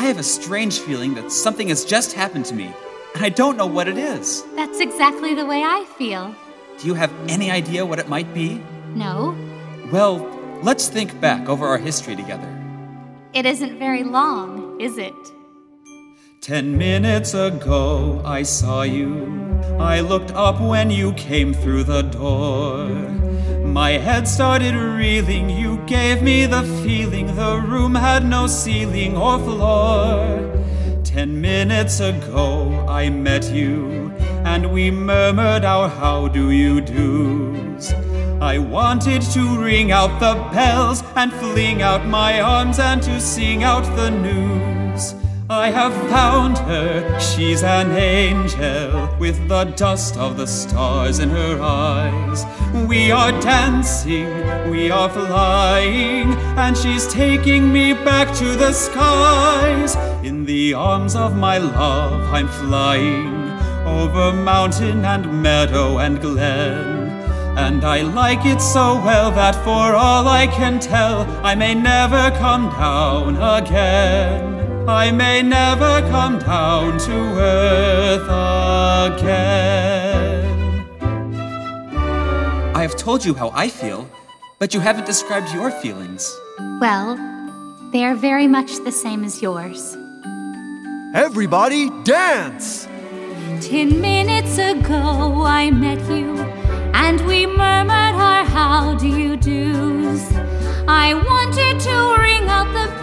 I have a strange feeling that something has just happened to me, and I don't know what it is. That's exactly the way I feel. Do you have any idea what it might be? No, Well, let's think back over our history together. it isn't very long, is it? 10 minutes ago I saw you. I looked up when you came through the door. My head started reeling, you gave me the feeling the room had no ceiling or floor. 10 minutes ago I met you, and we murmured our how do you do's. I wanted to ring out the bells and fling out my arms and to sing out the news. I have found her, she's an angel, with the dust of the stars in her eyes. We are dancing, we are flying, and she's taking me back to the skies. In the arms of my love I'm flying, over mountain and meadow and glen. And I like it so well that for all I can tell, I may never come down again. I may never come down to earth again. I have told you how I feel, but you haven't described your feelings. Well, they are very much the same as yours. Everybody dance! 10 minutes ago I met you, and we murmured our how do you do's. I wanted to ring out the